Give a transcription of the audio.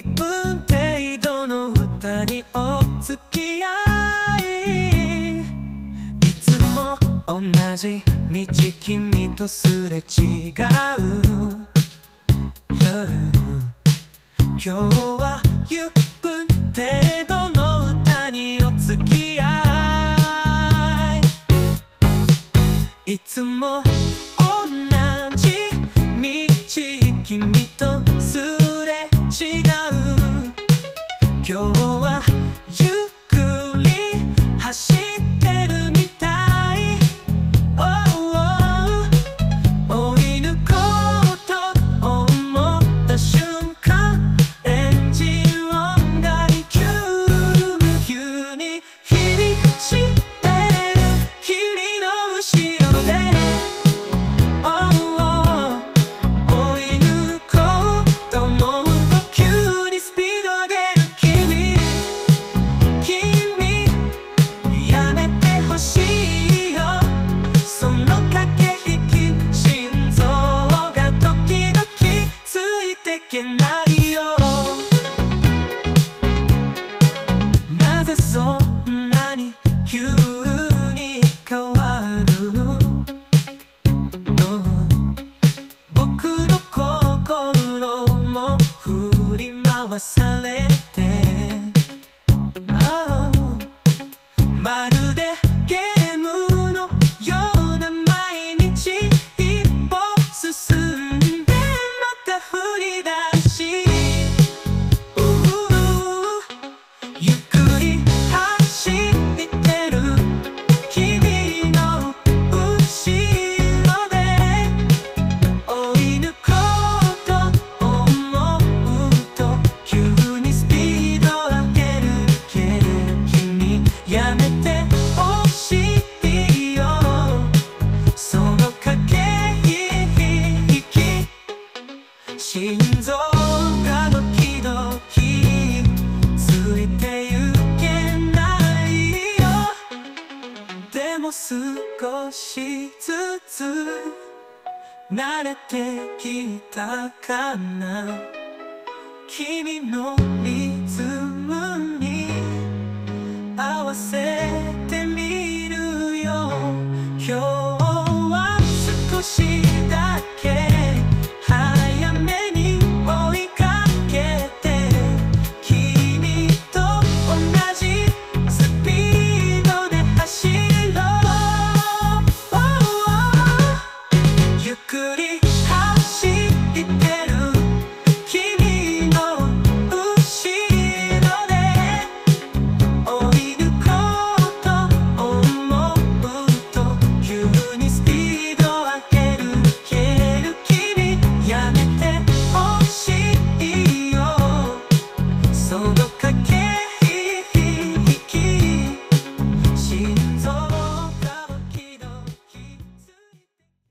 1分程度の二人お付き合い、いつも同じ道君とすれ違う、今日は1分程度の歌にお付き合い、いつも同じ道君とすれ違う、今日はゆっくり走ってるみたい、追い抜こうと思った瞬間、エンジン音が急に響きしてる君の後ろで、追い抜こうと思うと急にスピード上げる君やめてほしいよ、その駆け引き、心臓が時々ついてけないよ。なぜそんなに急に変わるの、僕の心も振り回されて、まるでゲームのような毎日、一歩進んでまた振り出し、ゆっくり走ってる君の後ろで、追い抜こうと思うと急にスピード上げる君やめてほしいよ、その駆け引き、心臓がドキドキついてゆけないよ。でも少しずつ慣れてきたかな、君のリズムに合わせ